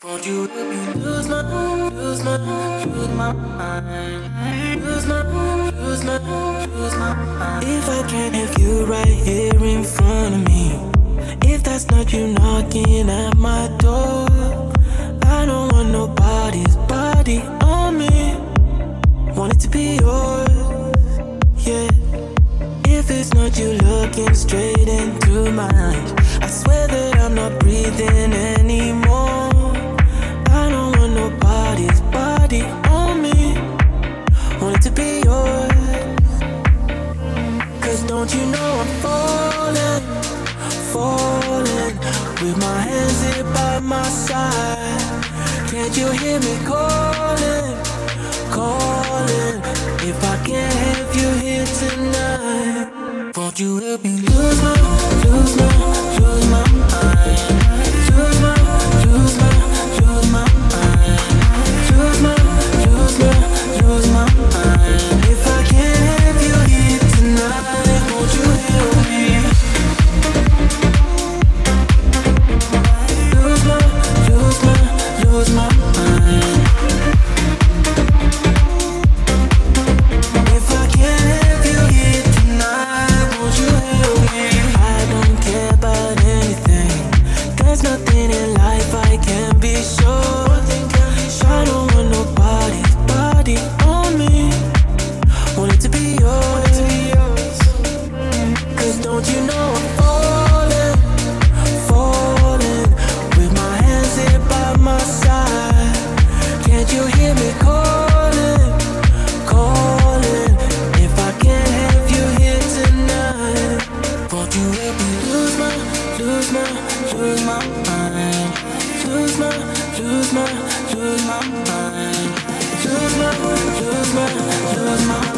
Won't you help me lose my mind? Lose my mind. If I can't have you right here in front of me, if that's not you knocking at my door, I don't want nobody's body on me. Want it to be yours, yeah. If it's not you looking straight into my eyes, I swear that I'm not breathing anymore. I don't want nobody's body on me. Want it to be yours. Cause don't you know I'm falling, falling, with my hands here by my side. Can't you hear me calling, calling? If I can't have you here tonight, won't you help me lose my mind? Lose my mind. Lose my mind. Lose my mind. Lose my mind. Lose my mind. If I can't have you here tonight, won't you help me? Lose my mind. If I can't have you here tonight, won't you help me? I don't care about anything. There's nothing in life I can be sure. I don't want nobody's body on me. Want it to be yours. Cause don't you know I'm falling, falling, with my hands here by my side. Can't you hear me calling, calling? If I can't have you here tonight, won't you help me lose my mind? Lose my mind. Lose my mind. Lose my mind. Lose my mind. Lose my mind.